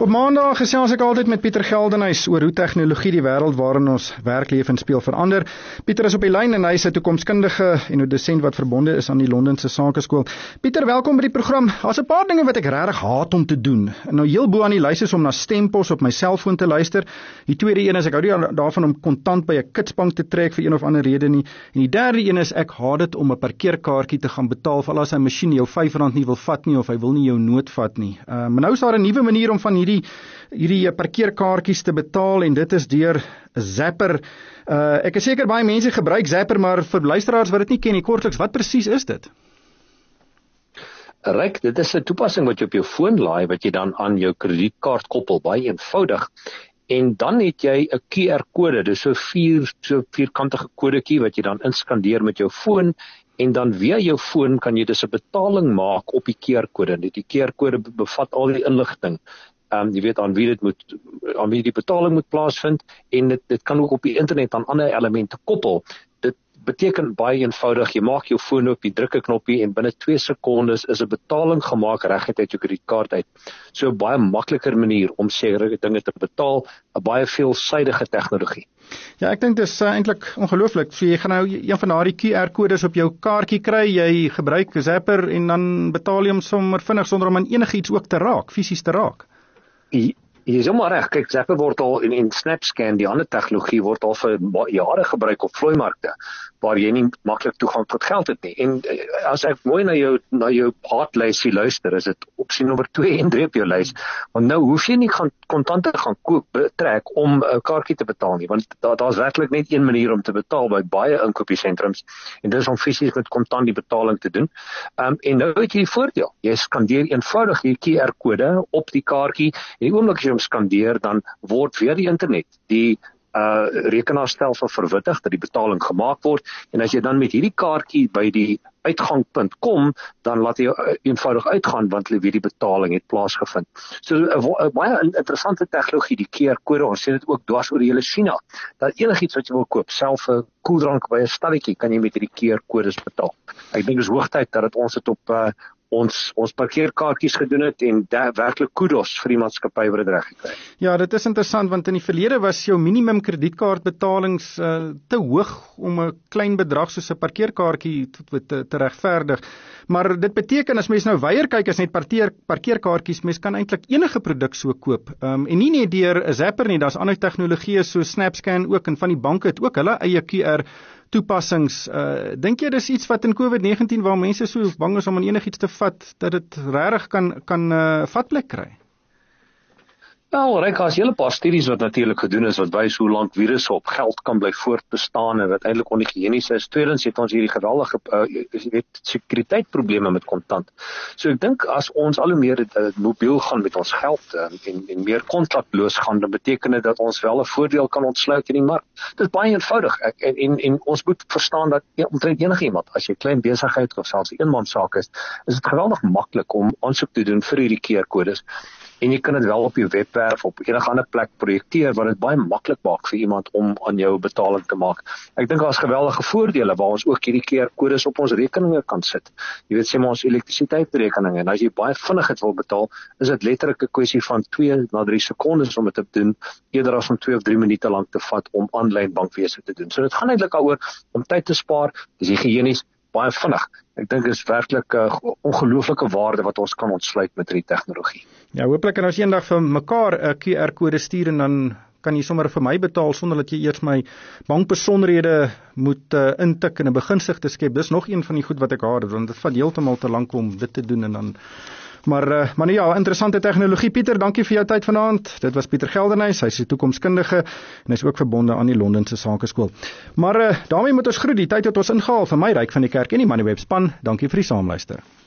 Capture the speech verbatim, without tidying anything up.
Op maandag gesels ek altyd met Pieter Geldenhuys oor hoe tegnologie die wêreld waarin ons werk, leef en speel verander. Pieter is op die lyn en hy is 'n toekomskundige en 'n dosent wat verbonde is aan die Londense Sakeskool. Pieter, welkom by die program. Daar's 'n paar dinge wat ek regtig haat om te doen. En nou heel bo aan die lys is om na stempos op my selfoon te luister. Die tweede een is ek hou nie daarvan om kontant by 'n kitsbank te trek vir een of ander rede nie. En die derde een is ek haat dit om 'n parkeerkaartjie te gaan betaal vir al as 'n masjien jou vyf rand nie wil vat nie of hy wil nie jou nood vat nie. Uh, maar nou is daar 'n nuwe manier om van hierdie hierdie parkeerkaartjies te betaal en dit is deur Zapper. Uh, ek is seker baie mense gebruik Zapper, maar vir luisteraars wat dit nie ken nie, kortliks, wat presies is dit? Ryk, dit is 'n toepassing wat jy op jou foon laai, wat jy dan aan jou kredietkaart koppel, baie eenvoudig. En dan het jy 'n Q R-kode, dis so vier so vierkantige kodetjie wat jy dan inskandeer met jou foon. En dan via jou foon kan jy dus 'n betaling maak op die Q R-kode. Die Q R-kode bevat al die inligting. Um, jy weet aan wie dit moet, aan wie die betaling moet plaasvind, en dit, dit kan ook op die internet aan ander elemente koppel. Dit beteken baie eenvoudig, jy maak jou foon op, jy druk 'n knoppie en binne twee sekondes is 'n betaling gemaak reguit uit jou kredietkaart uit. So 'n baie makliker manier om sekere dinge te betaal, 'n baie veelsidige tegnologie. Ja, ek dink dit is uh, eintlik ongelooflik. So jy gaan nou een van daardie Q R-kodes op jou kaartjie kry, jy gebruik Zapper en dan betaal jy hom sommer vinnig sonder om aan enigiets ook te raak, fisies te raak. Jy is helemaal reg. Kyk, Zapper word al in, in SnapScan, die ander tegnologie word al vir jare gebruik op vlooimarkte, waar jy nie maklik toegang tot geld het nie. En as ek mooi na jou na jou haatlysie luister, is dit opsie nommer twee en drie op jou lys. Want nou hoef jy nie gaan kontante gaan koop trek om 'n kaartjie te betaal nie, want daar daar's werklik net een manier om te betaal by baie inkopiesentrums, en dit is om fisies met kontant die betaling te doen. Um, en nou het jy die voordeel. Jy skandeer eenvoudig die Q R-kode op die kaartjie, en die oomblik as jy hom skandeer, dan word via die internet die Uh, rekenaarstelsel verwittig dat die betaling gemaak word, en as jy dan met hierdie kaartjie by die uitgangpunt kom, dan laat jy eenvoudig uitgaan, want jy weet die betaling het plaasgevind. So 'n baie interessante tegnologie, die Q R-kode, ons sien dit ook dwars oor die hele China, dat enigiets wat jy wil koop, self 'n koeldrank by 'n stalletjie, kan jy met hierdie Q R-kodes betaal. Ek dink dit is hoogtyd dat dit ons het op uh, ons ons parkeerkaartjies gedoen het, en daar werklik kudos vir die maatskappy wat dit reg gekry het. Ja, dit is interessant, want in die verlede was jou minimum kredietkaartbetalings uh, te hoog om 'n klein bedrag soos 'n parkeerkaartjie te, te, te regverdig. Maar dit beteken as mens nou weier kyk as net parkeer, parkeerkaartjies, mens kan eintlik enige produk so koop. Um, en nie net deur 'n Zapper nie, daar's ander tegnologieë so SnapScan ook, en van die banke het ook hulle eie Q R toepassings. Uh, dink jy dis iets wat in COVID negentien, waar mense so bang is om aan enigiets te vat, dat dit regtig kan kan uh, vatplek kry? Nou, Ryk, daar's 'n hele paar studies wat natuurlik gedoen is, wat wys hoe lank virusse op geld kan bly voortbestaan en wat eintlik onhygiënies is. Tweedens het ons hierdie geweldige uh, weet, sekuriteitprobleme met kontant. So ek dink as ons al hoe meer uh, mobiel gaan met ons geld uh, en, en meer kontakloos gaan, dan beteken dit dat ons wel 'n voordeel kan ontsluit in die mark. Dit is baie eenvoudig. Ek, en, en, en ons moet verstaan dat ja, omtrent enige iemand, as jy klein besigheid of selfs 'n eenmanssaak is, is dit geweldig maklik om aansoek te doen vir hierdie Q R-kodes. En jy kan dit wel op jou webwerf, op enige ander plek projekteer, wat dit baie maklik maak vir iemand om aan jou betaling te maak. Ek dink daar's geweldige voordele waar ons ook hierdie Q R-kodes op ons rekeninge kan sit. Jy weet, sê maar ons elektrisiteitsrekeninge, en as jy baie vinnig dit wil betaal, is dit letterlik 'n kwessie van twee na drie sekondes om dit te doen, eerder as om twee of drie minute lank te vat om aanlyn bankwese te doen. So dit gaan eintlik daaroor om tyd te spaar, dis higiënies, baie vinnig. Ek dink dit is werklik 'n uh, ongelooflike waarde wat ons kan ontsluit met hierdie tegnologie. Ja, hooplik kan ons eendag vir mekaar 'n Q R-kode stuur, en dan kan jy sommer vir my betaal sonder dat jy eers my bankbesonderhede moet uh, intik en 'n beginsig te skep. Dis nog een van die goed wat ek haat, want dit vat heeltemal te lank om dit te doen, en dan Maar, uh, maar nou ja, interessante tegnologie. Pieter, dankie vir jou tyd vanaand. Dit was Pieter Geldenhuys, hy is 'n toekomskundige en hy is ook verbonde aan die Londense Sakeskool. Maar uh, daarmee moet ons groet, die tyd het ons ingehaal. Vir my, Ryk van die Kerk en die Moneyweb span, dankie vir die saamluister.